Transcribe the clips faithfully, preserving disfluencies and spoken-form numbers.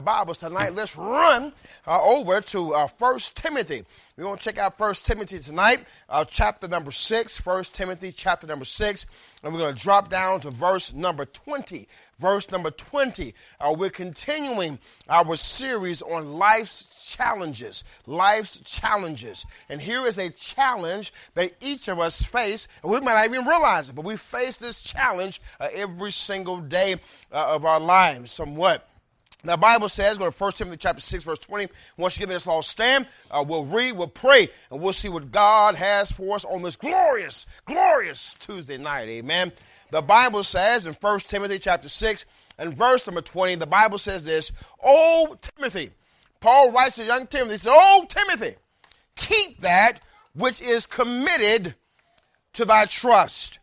Bibles tonight. Let's run uh, over to uh, First Timothy. We're going to check out First Timothy tonight, uh, chapter number six. First Timothy, chapter number six. And we're going to drop down to verse number twenty. Verse number twenty. Uh, we're continuing our series on life's challenges. Life's challenges. And here is a challenge that each of us face. And we might not even realize it, but we face this challenge uh, every single day uh, of our lives somewhat. The Bible says, go to First Timothy chapter six, verse twenty. Once you get this all stand, uh, we'll read, we'll pray, and we'll see what God has for us on this glorious, glorious Tuesday night. Amen. The Bible says in First Timothy chapter six and verse number twenty, the Bible says this, "O Timothy," Paul writes to young Timothy, he says, "O Timothy, keep that which is committed to thy trust,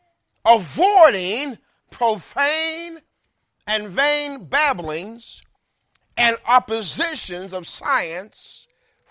avoiding profane and vain babblings and oppositions of science,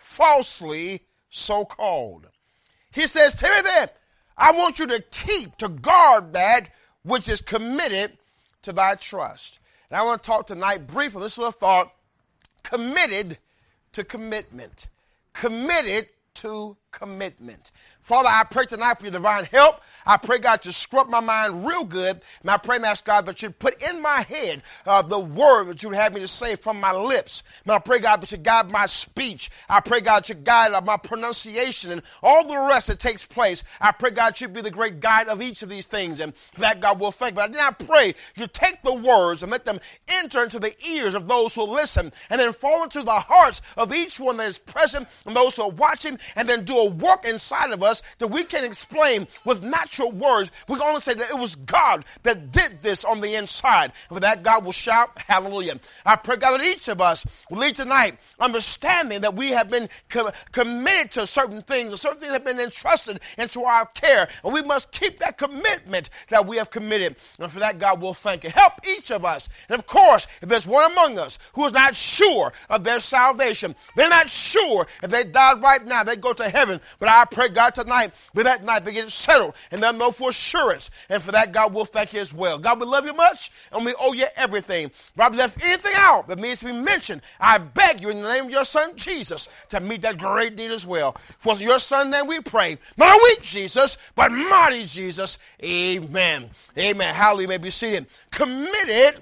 falsely so called." He says, Timothy, I want you to keep, to guard that which is committed to thy trust. And I want to talk tonight briefly, this little thought, committed to commitment. Committed to commitment. Father, I pray tonight for your divine help. I pray, God, to scrub my mind real good. And I pray, Master God, that you put in my head uh, the word that you would have me to say from my lips. And I pray, God, that you guide my speech. I pray, God, that you guide uh, my pronunciation and all the rest that takes place. I pray, God, you be the great guide of each of these things. And for that, God, will thank you. But then I pray you take the words and let them enter into the ears of those who listen and then fall into the hearts of each one that is present and those who are watching, and then do a work inside of us that we can explain with natural words. We can only say that it was God that did this on the inside. And for that, God will shout, hallelujah. I pray, God, that each of us will leave tonight understanding that we have been co- committed to certain things, and certain things have been entrusted into our care. And we must keep that commitment that we have committed. And for that, God will thank you. Help each of us. And of course, if there's one among us who is not sure of their salvation, they're not sure if they died right now, they go to heaven. But I pray, God, tonight, with that night, they get settled and they'll know for assurance. And for that, God will thank you as well. God, we love you much and we owe you everything. If I've left anything out that needs to be mentioned, I beg you in the name of your son, Jesus, to meet that great need as well. For your son, then we pray. Not a weak Jesus, but mighty Jesus. Amen. Amen. Hallelujah. May be seated. Committed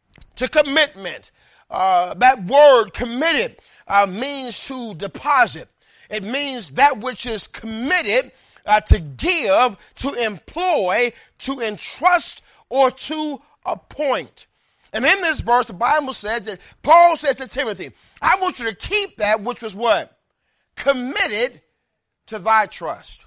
to commitment. Uh, that word committed uh, means to deposit. It means that which is committed uh, to give, to employ, to entrust, or to appoint. And in this verse, the Bible says that Paul says to Timothy, I want you to keep that which was what? Committed to thy trust.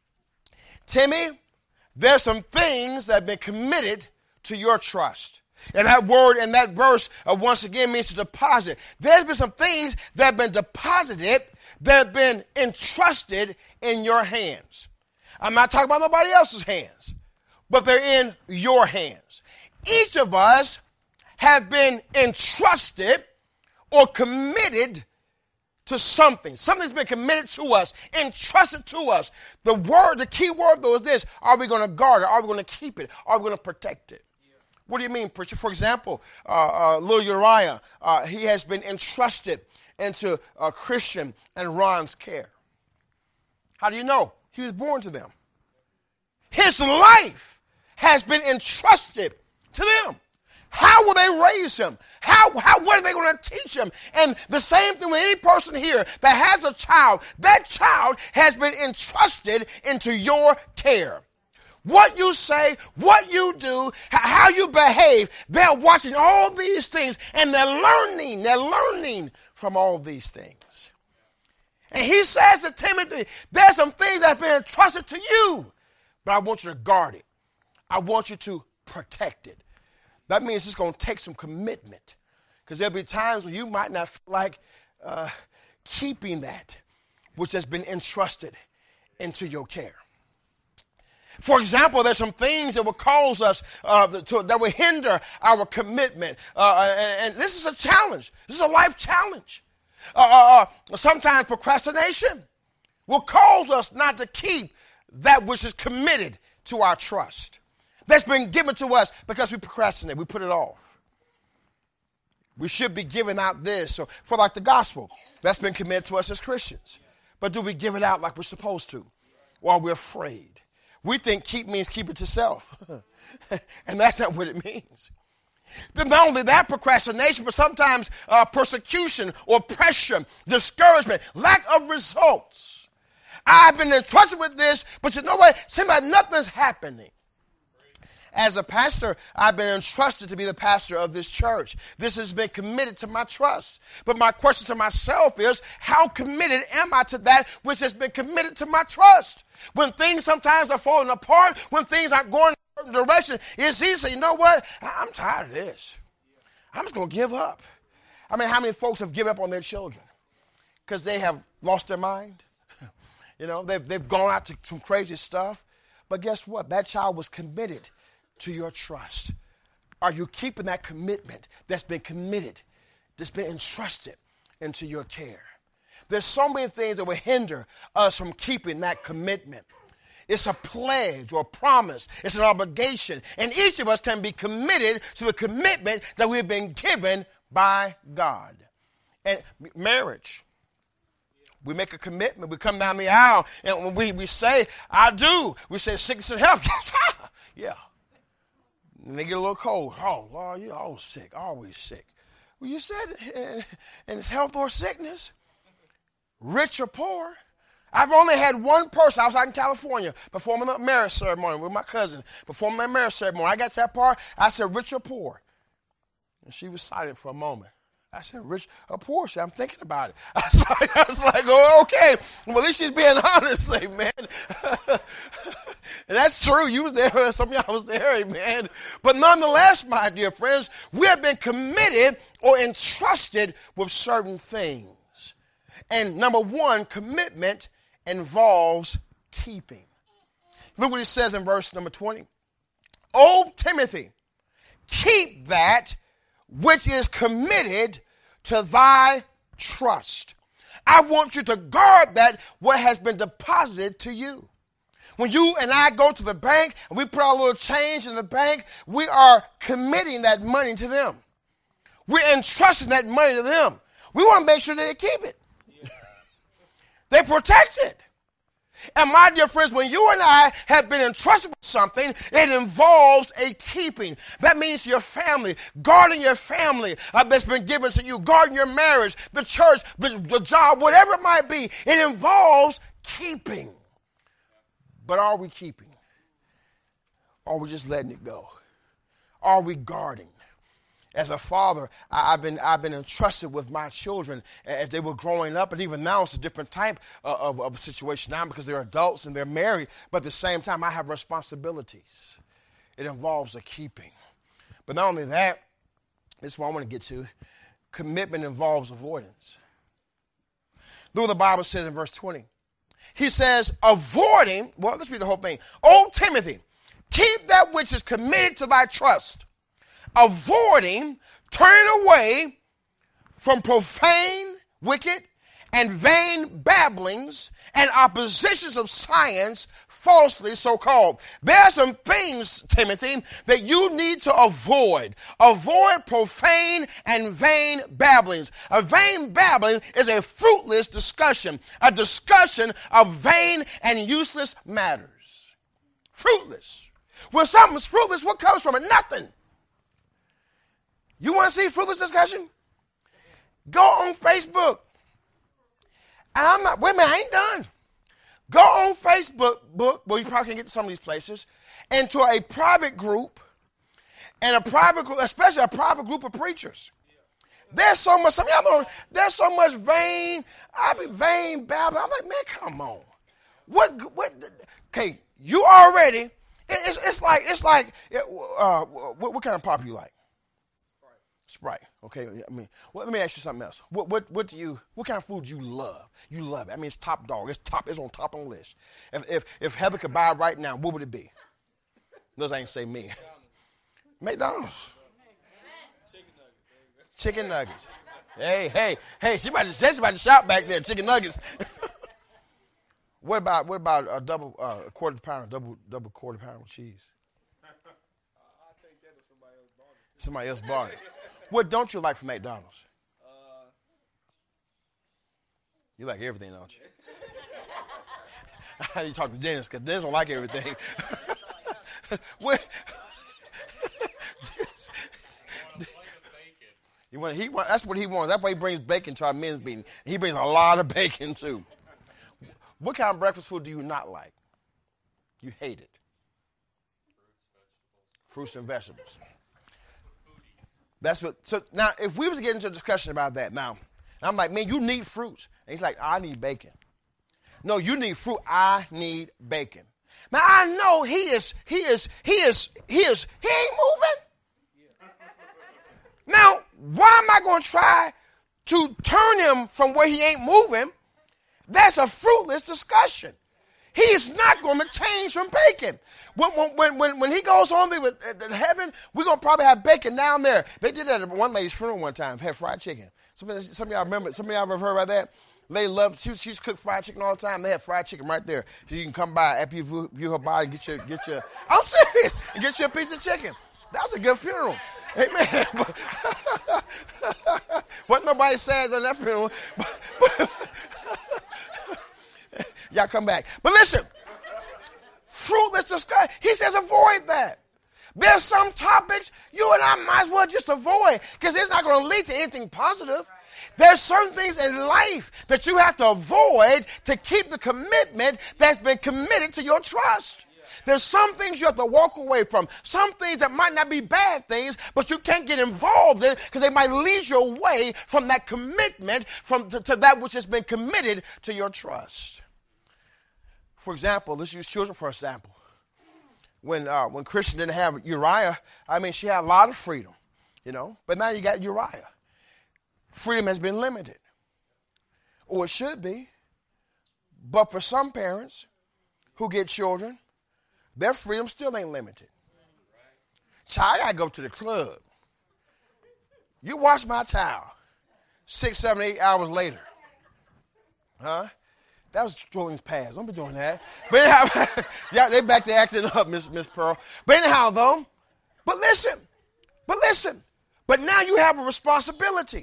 Timmy, there's some things that have been committed to your trust. And that word in that verse, uh, once again, means to deposit. There's been some things that have been deposited, that have been entrusted in your hands. I'm not talking about nobody else's hands, but they're in your hands. Each of us have been entrusted or committed to something. Something's been committed to us, entrusted to us. The word, the key word, though, is this. Are we going to guard it? Are we going to keep it? Are we going to protect it? What do you mean, preacher? For example, uh, uh, little Uriah, uh, he has been entrusted into uh, Christian and Ron's care. How do you know? He was born to them. His life has been entrusted to them. How will they raise him? How, how, what are they going to teach him? And the same thing with any person here that has a child. That child has been entrusted into your care. What you say, what you do, how you behave, they're watching all these things and they're learning, they're learning from all these things. And he says to Timothy, there's some things that have been entrusted to you, but I want you to guard it. I want you to protect it. That means it's going to take some commitment, because there'll be times when you might not feel like uh, keeping that which has been entrusted into your care. For example, there's some things that will cause us, uh, to, that will hinder our commitment. Uh, and, and this is a challenge. This is a life challenge. Uh, uh, sometimes procrastination will cause us not to keep that which is committed to our trust. That's been given to us because we procrastinate. We put it off. We should be giving out this. So for like the gospel, that's been committed to us as Christians. But do we give it out like we're supposed to? Or are we afraid? We think keep means keep it to self. And that's not what it means. Then not only that, procrastination, but sometimes uh, persecution or pressure, discouragement, lack of results. I've been entrusted with this, but you know what? Seems like nothing's happening. As a pastor, I've been entrusted to be the pastor of this church. This has been committed to my trust. But my question to myself is, how committed am I to that which has been committed to my trust? When things sometimes are falling apart, when things aren't going in a certain direction, it's easy to say, you know what? I'm tired of this. I'm just going to give up. I mean, how many folks have given up on their children? Because they have lost their mind. You know, they've, they've gone out to some crazy stuff. But guess what? That child was committed to your trust. Are you keeping that commitment that's been committed, that's been entrusted into your care? There's so many things that will hinder us from keeping that commitment. It's a pledge or a promise. It's an obligation. And each of us can be committed to the commitment that we've been given by God. And marriage, we make a commitment. We come down the aisle and when we, we say, I do, we say sickness and health. Yeah. And they get a little cold. Oh, Lord, you're always sick, always sick. Well, you said, and, and it's health or sickness, rich or poor. I've only had one person. I was out in California performing a marriage ceremony with my cousin, performing my marriage ceremony. I got to that part. I said, rich or poor? And she was silent for a moment. I said, rich or poor? She said, I'm thinking about it. I was like, I was like oh, okay. Well, at least she's being honest, amen. And that's true. You was there. Some of y'all was there, amen. But nonetheless, my dear friends, we have been committed or entrusted with certain things. And number one, commitment involves keeping. Look what it says in verse number twenty. O Timothy, keep that which is committed to thy trust. I want you to guard that what has been deposited to you. When you and I go to the bank and we put our little change in the bank, we are committing that money to them. We're entrusting that money to them. We want to make sure that they keep it. They protect it. And my dear friends, when you and I have been entrusted with something, it involves a keeping. That means your family, guarding your family uh, that's been given to you, guarding your marriage, the church, the, the job, whatever it might be. It involves keeping. But are we keeping? Or are we just letting it go? Are we guarding? As a father, I, I've been I've been entrusted with my children as they were growing up, and even now it's a different type of, of, of a situation now because they're adults and they're married. But at the same time, I have responsibilities. It involves a keeping. But not only that, this is what I want to get to. Commitment involves avoidance. Look what the Bible says in verse twenty. He says, avoiding, well, let's read the whole thing. O Timothy, keep that which is committed to thy trust. Avoiding, turning away from profane, wicked, and vain babblings and oppositions of science, falsely so called. There are some things, Timothy, that you need to avoid. Avoid profane and vain babblings. A vain babbling is a fruitless discussion, a discussion of vain and useless matters. Fruitless. When something's fruitless, what comes from it? Nothing. You want to see fruitless discussion? Go on Facebook. And I'm not, wait a minute, I ain't done. Go on Facebook, book, well, you probably can get to some of these places, into a private group, and a private group, especially a private group of preachers. There's so much, some of y'all don't, there's so much vain, I be vain babbling. I'm like, man, come on. What, what, okay, you already, it, it's, it's like, it's like, uh, what, what kind of pop you like? Sprite. Okay. I mean, well, let me ask you something else. What what what do you what kind of food do you love? You love it. I mean, it's top dog. It's top. It's on top on the list. If if if Heather could buy it right now, what would it be? Those ain't say me. McDonald's. Chicken nuggets. Hey hey hey! She about to she's about to shout back there. Chicken nuggets. What about what about a double uh, a quarter pound double double quarter pound with cheese? Somebody else bought it. What don't you like from McDonald's? Uh, you like everything, don't you? You talk to Dennis, because Dennis don't like everything. what? You want, he want, that's what he wants. That's why he brings bacon to our men's meeting. He brings a lot of bacon, too. What kind of breakfast food do you not like? You hate it. Fruits and vegetables. That's what. So now, if we was to get into a discussion about that, now, I'm like, man, you need fruits. And he's like, I need bacon. No, you need fruit. I need bacon. Now I know he is, he is, he is, he is, he ain't moving. Now, why am I going to try to turn him from where he ain't moving? That's a fruitless discussion. He is not going to change from bacon. When, when, when, when he goes on there with uh, heaven, we're going to probably have bacon down there. They did that at one lady's funeral one time, had fried chicken. Some of, some of y'all remember, some of y'all ever heard about that? Lady loved, she, she used to cook fried chicken all the time. They had fried chicken right there. So you can come by after you view, view her body and get your, get your, I'm serious, and get you a piece of chicken. That was a good funeral. Amen. Wasn't nobody sad on that funeral. But, but, y'all come back. But listen, fruitless discussion. He says avoid that. There's some topics you and I might as well just avoid because it's not going to lead to anything positive. There's certain things in life that you have to avoid to keep the commitment that's been committed to your trust. There's some things you have to walk away from. Some things that might not be bad things, but you can't get involved in because they might lead you away from that commitment from to, to that which has been committed to your trust. For example, let's use children for example. When uh, when Christian didn't have Uriah, I mean, she had a lot of freedom, you know. But now you got Uriah. Freedom has been limited, or it should be. But for some parents who get children, their freedom still ain't limited. Child, I gotta go to the club. You watch my child six, seven, eight hours later. Huh? That was Julian's past. Don't be doing that. But anyhow, yeah, they back to acting up, Miss Miss Pearl. But anyhow, though, but listen, but listen. But now you have a responsibility.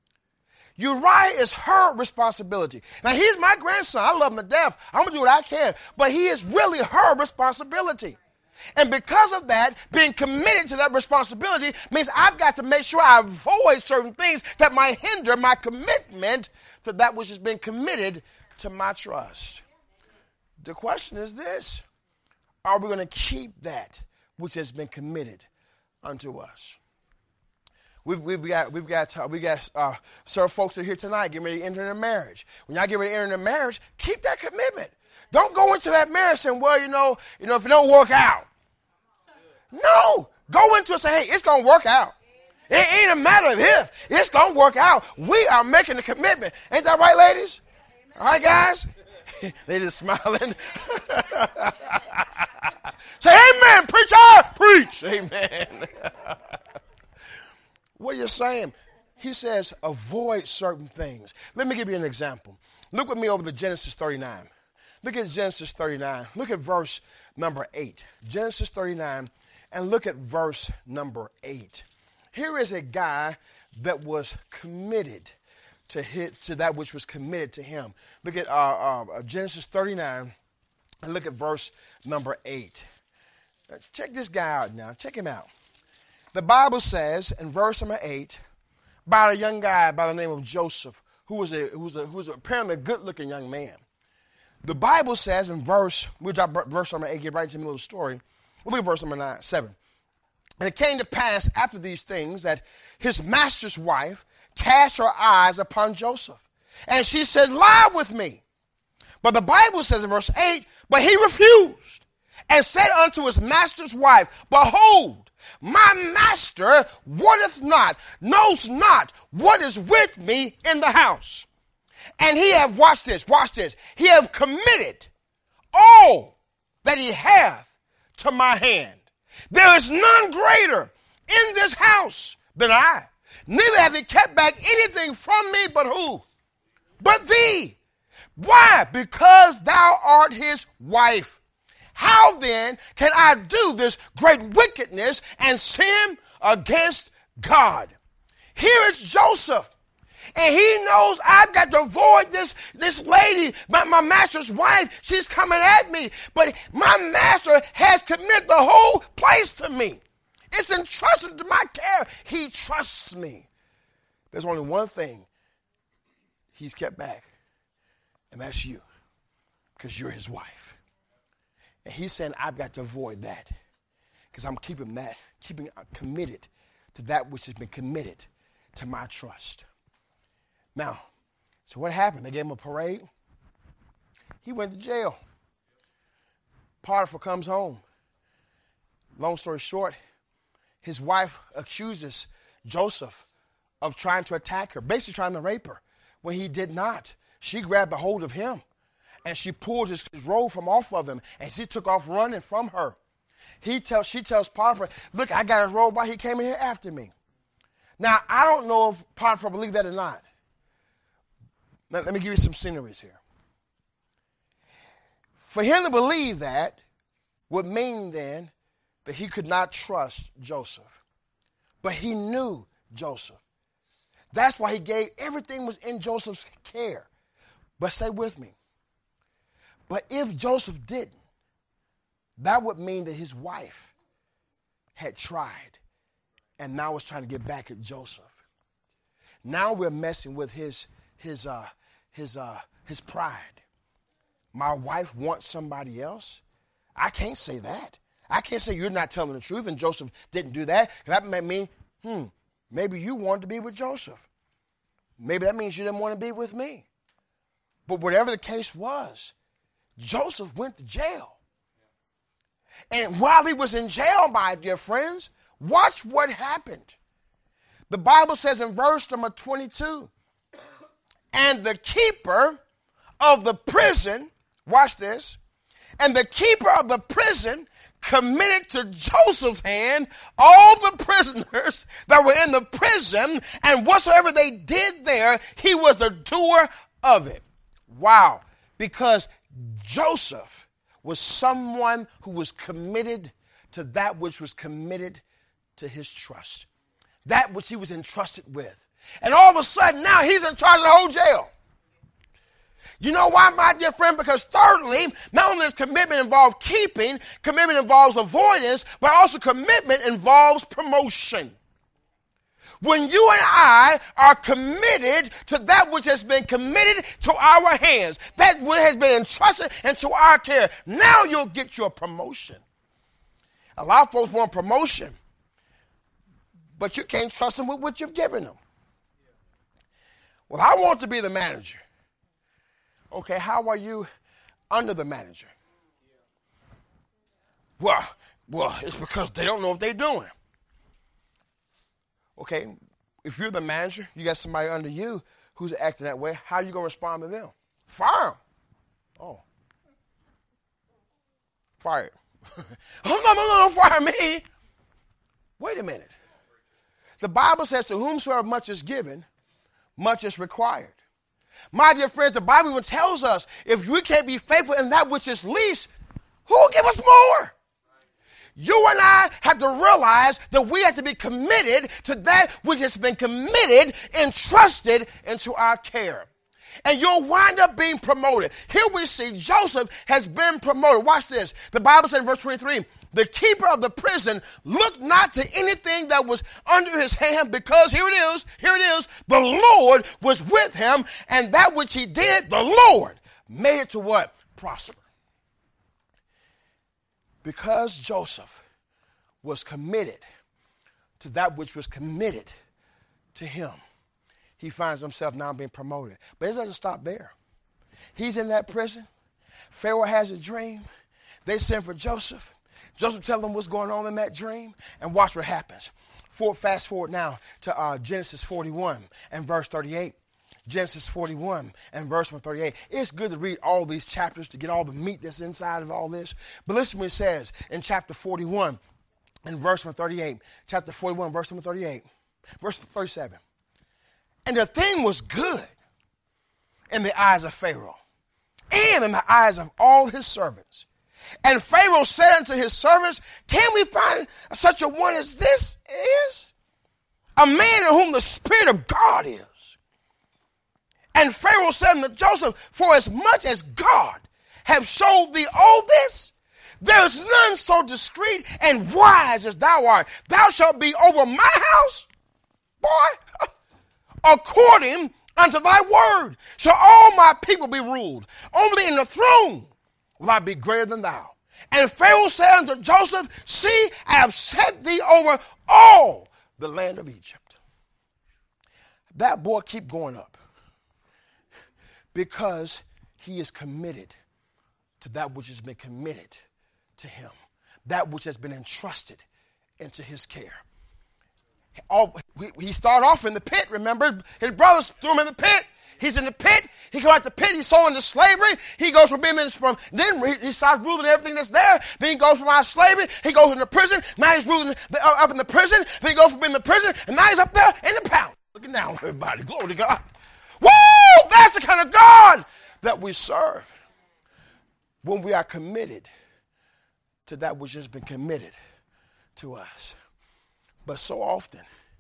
Uriah is her responsibility. Now, he's my grandson. I love him to death. I'm going to do what I can. But he is really her responsibility. And because of that, being committed to that responsibility means I've got to make sure I avoid certain things that might hinder my commitment to that which has been committed to my trust. The question is this: are we going to keep that which has been committed unto us? We've, we've got we've got uh, we got uh, several folks that are here tonight getting ready to enter into marriage. When y'all get ready to enter into marriage, keep that commitment. Don't go into that marriage saying, "Well, you know, you know, if it don't work out." No, go into it and say, "Hey, it's gonna work out. It ain't a matter of if; it's gonna work out." We are making a commitment. Ain't that right, ladies? All right, guys. They just smiling. Say, "Amen, preacher, preach." Amen. What are you saying? He says, avoid certain things. Let me give you an example. Look with me over to Genesis thirty-nine. Look at Genesis thirty-nine. Look at verse number eight. Genesis thirty-nine, and look at verse number eight. Here is a guy that was committed to hit to that which was committed to him. Look at uh, uh, Genesis thirty-nine, and look at verse number eight. Now, check this guy out now. Check him out. The Bible says in verse number eight, about a young guy by the name of Joseph, who was a who was a who was apparently a good-looking young man. The Bible says in verse, we'll drop verse number eight, get right into the middle of the story. We'll look at verse number nine, seven. And it came to pass after these things that his master's wife cast her eyes upon Joseph, and she said, "Lie with me." But the Bible says in verse eight, but he refused and said unto his master's wife, "Behold, my master wotteth not, knows not what is with me in the house. And he have," watch this, watch this, "he have committed all that he hath to my hand. There is none greater in this house than I. Neither hath he kept back anything from me but who? But thee. Why? Because thou art his wife. How then can I do this great wickedness and sin against God?" Here is Joseph. And he knows I've got to avoid this, this lady, my, my master's wife. She's coming at me. But my master has committed the whole place to me. It's entrusted to my care. He trusts me. There's only one thing he's kept back, and that's you, because you're his wife. And he's saying, I've got to avoid that, because I'm keeping that, keeping uh, committed to that which has been committed to my trust. Now, so what happened? They gave him a parade. He went to jail. Potiphar comes home. Long story short, his wife accuses Joseph of trying to attack her, basically trying to rape her, when he did not. She grabbed a hold of him, and she pulled his, his robe from off of him, and she took off running from her. He tells, she tells Potiphar, look, I got his robe while he came in here after me. Now, I don't know if Potiphar believed that or not. Now, let me give you some sceneries here. For him to believe that would mean then that he could not trust Joseph. But he knew Joseph. That's why he gave, everything was in Joseph's care. But stay with me. But if Joseph didn't, that would mean that his wife had tried and now was trying to get back at Joseph. Now we're messing with his his uh his uh his pride. My wife wants somebody else. I can't say that. I can't say you're not telling the truth and Joseph didn't do that. That may mean, hmm, maybe you wanted to be with Joseph. Maybe that means you didn't want to be with me. But whatever the case was, Joseph went to jail. And while he was in jail, my dear friends, watch what happened. The Bible says in verse number twenty-two, and the keeper of the prison, watch this, and the keeper of the prison committed to Joseph's hand all the prisoners that were in the prison, and whatsoever they did there, he was the doer of it. Wow. Because Joseph was someone who was committed to that which was committed to his trust, that which he was entrusted with. And all of a sudden, now he's in charge of the whole jail. You know why, my dear friend? Because thirdly, not only does commitment involve keeping, commitment involves avoidance, but also commitment involves promotion. When you and I are committed to that which has been committed to our hands, that which has been entrusted into our care, now you'll get your promotion. A lot of folks want promotion, but you can't trust them with what you've given them. Well, I want to be the manager. Okay, how are you under the manager? Well, well, it's because they don't know what they're doing. Okay, if you're the manager, you got somebody under you who's acting that way, how are you going to respond to them? Fire them. Oh. Fire. oh, no, no, no, don't fire me. Wait a minute. The Bible says to whomsoever much is given, much is required. My dear friends, the Bible even tells us if we can't be faithful in that which is least, who will give us more? You and I have to realize that we have to be committed to that which has been committed, entrusted into our care. And you'll wind up being promoted. Here we see Joseph has been promoted. Watch this. The Bible said in verse twenty-three, the keeper of the prison looked not to anything that was under his hand, because here it is, here it is, the Lord was with him, and that which he did, the Lord made it to what? Prosper. Because Joseph was committed to that which was committed to him, he finds himself now being promoted. But it doesn't stop there. He's in that prison. Pharaoh has a dream. They send for Joseph. Joseph tells them what's going on in that dream, and watch what happens. For, fast forward now to uh, Genesis forty-one and verse thirty-eight. Genesis forty-one and verse one thirty-eight. It's good to read all these chapters to get all the meat that's inside of all this. But listen what it says in chapter forty-one and verse one thirty-eight. Chapter forty-one, verse one thirty-eight. Verse thirty-seven. And the thing was good in the eyes of Pharaoh and in the eyes of all his servants. And Pharaoh said unto his servants, can we find such a one as this is? a man in whom the Spirit of God is. And Pharaoh said unto Joseph, for as much as God have showed thee all this, there is none so discreet and wise as thou art. Thou shalt be over my house, boy, according unto thy word shall all my people be ruled. Only in the throne will I be greater than thou. And Pharaoh said unto Joseph, see, I have set thee over all the land of Egypt. That boy keep going up because he is committed to that which has been committed to him, that which has been entrusted into his care. All, he started off in the pit, remember? His brothers threw him in the pit. He's in the pit. He comes out the pit. He's sold into slavery. He goes from being from, then he starts ruling everything that's there. Then he goes from out of slavery. He goes into prison. Now he's ruling the, uh, up in the prison. Then he goes from being in the prison. And now he's up there in the palace. Looking down on everybody. Glory to God. Woo! That's the kind of God that we serve. When we are committed to that which has been committed to us. But so often,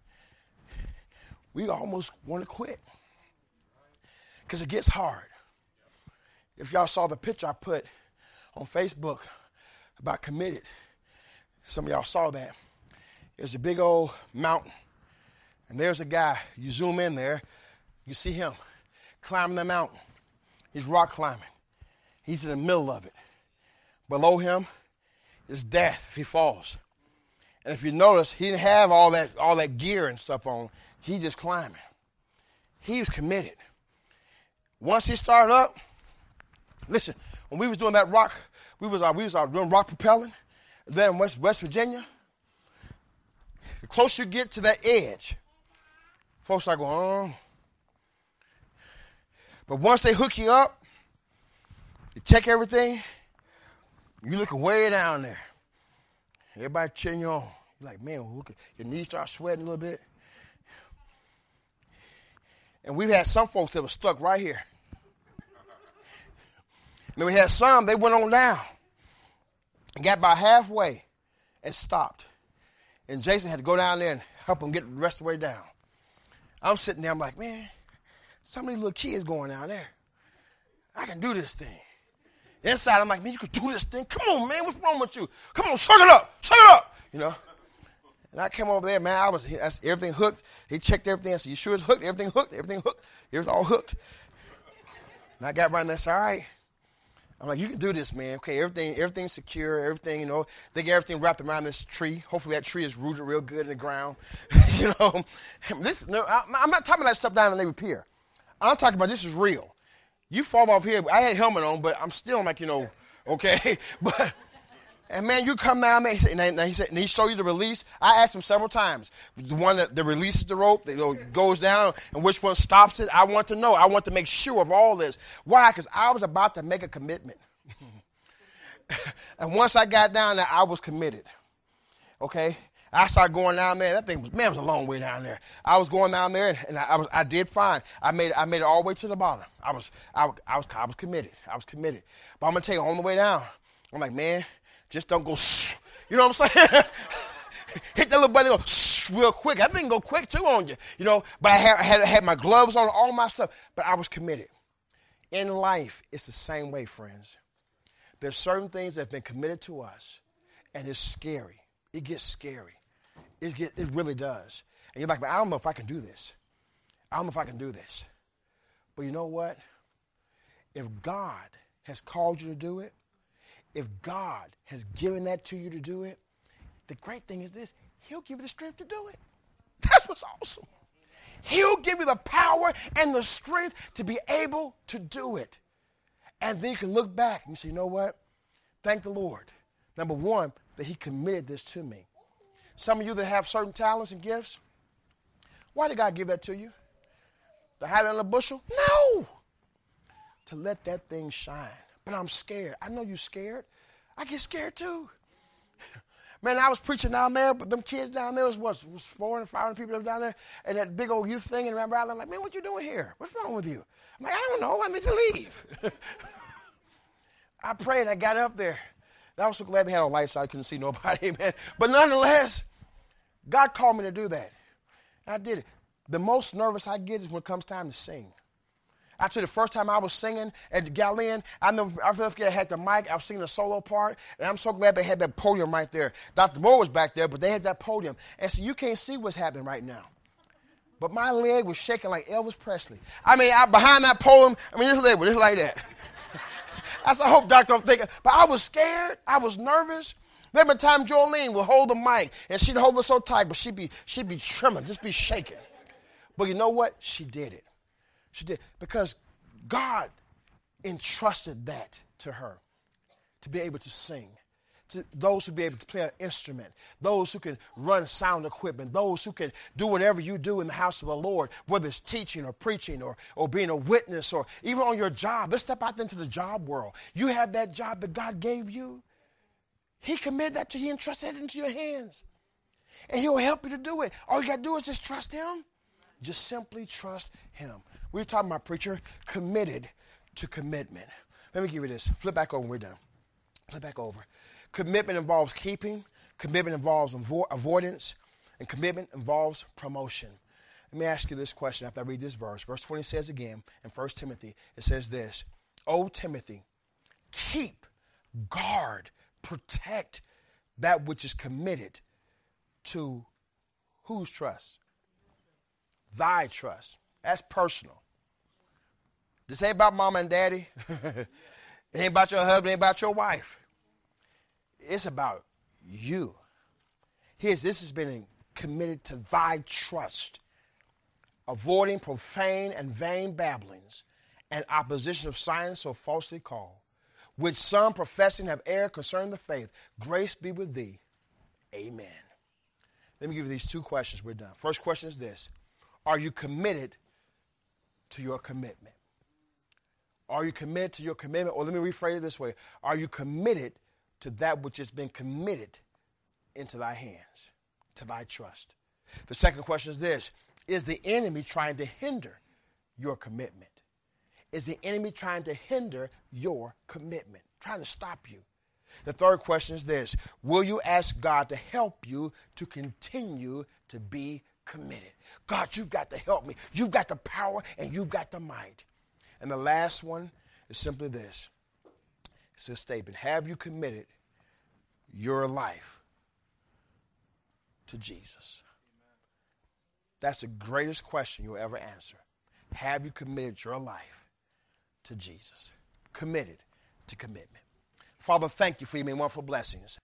we almost want to quit because it gets hard. If y'all saw the picture I put on Facebook about committed, some of y'all saw that. There's a big old mountain, and there's a guy. You zoom in there, you see him climbing the mountain. He's rock climbing. He's in the middle of it. Below him is death if he falls. And if you notice, he didn't have all that all that gear and stuff on. He just climbing. He was committed. Once he started up, listen, when we was doing that rock, we was uh, we was uh, doing rock propelling, then in West West Virginia. The closer you get to that edge, folks are going, oh. But once they hook you up, you check everything, you looking way down there. Everybody cheering you on. You're like, man, look at, your knees start sweating a little bit. And we've had some folks that were stuck right here. And then we had some, they went on down and got about halfway and stopped. And Jason had to go down there and help them get the rest of the way down. I'm sitting there, I'm like, man, some of these little kids going down there. I can do this thing. Inside, I'm like, man, you can do this thing. Come on, man, what's wrong with you? Come on, suck it up, suck it up, you know. And I came over there, man, I was, everything hooked. He checked everything. I said, you sure it's hooked? Everything hooked, everything hooked. It was all hooked. And I got right in there, I said, all right. I'm like, you can do this, man. Okay, everything, everything's secure, everything, you know. They get everything wrapped around this tree. Hopefully that tree is rooted real good in the ground. you know. This, no, I, I'm not talking about that stuff down in the Navy Pier. I'm talking about this is real. You fall off here. I had a helmet on, but I'm still like, you know, okay. But, and man, you come down there, and he said, and he showed you the release. I asked him several times, the one that, that releases the rope, that, you know, goes down, and which one stops it. I want to know. I want to make sure of all this. Why? Because I was about to make a commitment. And once I got down there, I was committed. Okay. I started going down there. That thing was, man, it was a long way down there. I was going down there, and, and I, I was, I did fine. I made, I made it all the way to the bottom. I was, I, I was, I was committed. I was committed. But I'm gonna tell you, on the way down, I'm like, man, just don't go. You know what I'm saying? Hit that little button, go real quick. That thing go quick too on you, you know. But I had, I had, I had my gloves on, all my stuff. But I was committed. In life, it's the same way, friends. There's certain things that have been committed to us, and it's scary. It gets scary. It, get, it really does. And you're like, I don't know if I can do this. I don't know if I can do this. But you know what? If God has called you to do it, if God has given that to you to do it, the great thing is this, he'll give you the strength to do it. That's what's awesome. He'll give you the power and the strength to be able to do it. And then you can look back and say, you know what? Thank the Lord. Number one, that he committed this to me. Some of you that have certain talents and gifts, why did God give that to you? To hide it in a bushel? No. To let that thing shine. But I'm scared. I know you're scared. I get scared too. Man, I was preaching down there, but them kids down there was what? Was four hundred, five hundred people down there, and that big old youth thing, and remember, I'm like, man, what you doing here? What's wrong with you? I'm like, I don't know. I need to leave. I prayed. I got up there. I was so glad they had a light so I couldn't see nobody, man. But nonetheless, God called me to do that. I did it. The most nervous I get is when it comes time to sing. Actually, the first time I was singing at the Galilean, I never, I never forget I had the mic. I was singing a solo part, and I'm so glad they had that podium right there. Doctor Moore was back there, but they had that podium. And so you can't see what's happening right now. But my leg was shaking like Elvis Presley. I mean, I, behind that podium, I mean, this leg was just like that. That's I hope Doctor I'm thinking. But I was scared. I was nervous. There been time Jolene would hold the mic, and she'd hold it so tight, but she'd be, she'd be trembling, just be shaking. But you know what? She did it. She did, because God entrusted that to her, to be able to sing, to those who be able to play an instrument, those who can run sound equipment, those who can do whatever you do in the house of the Lord, whether it's teaching or preaching or, or being a witness or even on your job. Let's step out into the job world. You have that job that God gave you. He committed that to you and entrusted it into your hands. And he'll help you to do it. All you got to do is just trust him. Just simply trust him. We were talking about, preacher, committed to commitment. Let me give you this. Flip back over when we're done. Flip back over. Commitment involves keeping. Commitment involves avo- avoidance. And commitment involves promotion. Let me ask you this question after I read this verse. Verse twenty says again in First Timothy, it says this, O Timothy, keep, guard, protect that which is committed to whose trust? Thy trust. That's personal. This ain't about mama and daddy. It ain't about your husband. It ain't about your wife. It's about you. Here's, this has been committed to thy trust, avoiding profane and vain babblings and opposition of science so falsely called, which some professing have erred concerning the faith. Grace be with thee. Amen. Let me give you these two questions. We're done. First question is this. Are you committed to your commitment? Are you committed to your commitment? Or let me rephrase it this way. Are you committed to that which has been committed into thy hands, to thy trust? The second question is this. Is the enemy trying to hinder your commitment? Is the enemy trying to hinder your commitment, trying to stop you? The third question is this. Will you ask God to help you to continue to be committed? God, you've got to help me. You've got the power and you've got the might. And the last one is simply this. It's a statement. Have you committed your life to Jesus? That's the greatest question you'll ever answer. Have you committed your life to Jesus? Committed to commitment. Father, thank you for your many wonderful blessings.